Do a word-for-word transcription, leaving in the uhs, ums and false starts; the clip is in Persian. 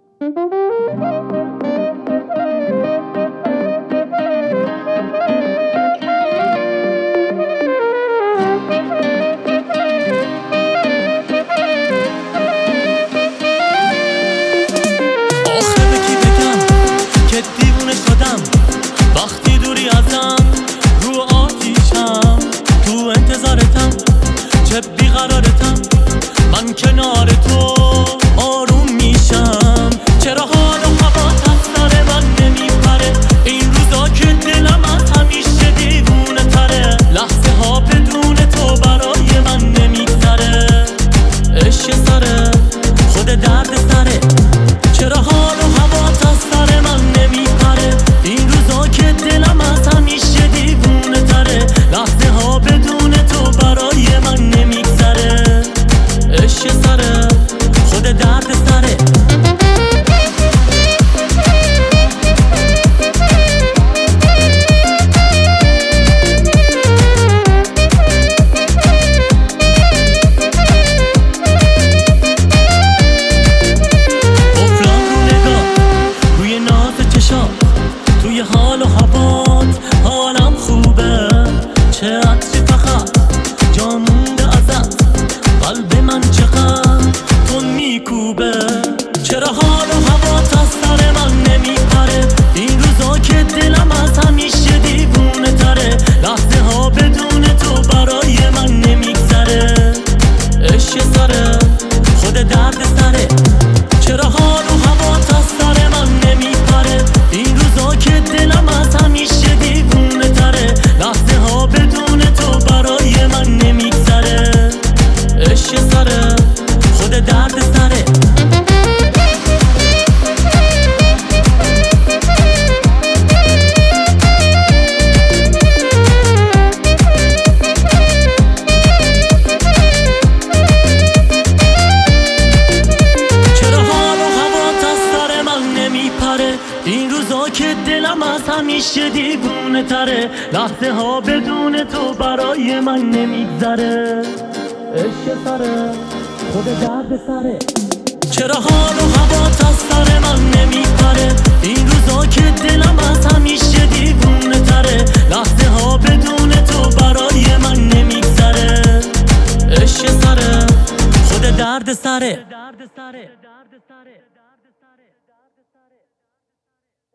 آخه به کی بگم که دیوونه شدم وقتی دوری ازم، رو آتیشم تو انتظارتم، چه بیقرارتم، من کنار تو آروم میشم. چرا حال و هوات از سر من نمیپره، این روزا که دلم از همیشه دیوونه تره، لحظه ها بدون تو برای من نمیگذره. عشق سره خود درد سره، چرا حال و هوات از سر من نمیپره، این روزا که دلم از همیشه دیوونه تره، لحظه ها بدون تو برای من نمیگذره. عشق سره خود درد سره. توی حال و هوات حالم خوبه، چه عطری فقط جا مونده ازت، قلب من چقدر تون میکوبه. چرا حال و هوات از سر من نمیپره، این روزا که دلم از همیشه دیوونه تره، لحظه ها بدون تو برای من نمیگذره. عشق سره خود درد سره، چرا حال و هوات از سر من نمیپره، این روزا که دلم از همیشه دیوونه تره، لحظه ها بدون تو برای من نمیگذره. عشق سره خود درد سره. این روزا که دلم از همیشه دیوونه تره، لحظه ها بدون تو برای من نمیگذره. عشق سره خود درد سره، چرا حال و هوات از سر من نمیپره، این روزا که دلم از همیشه دیوونه تره، لحظه ها بدون تو برای من نمیگذره. عشق سره خود درد سره.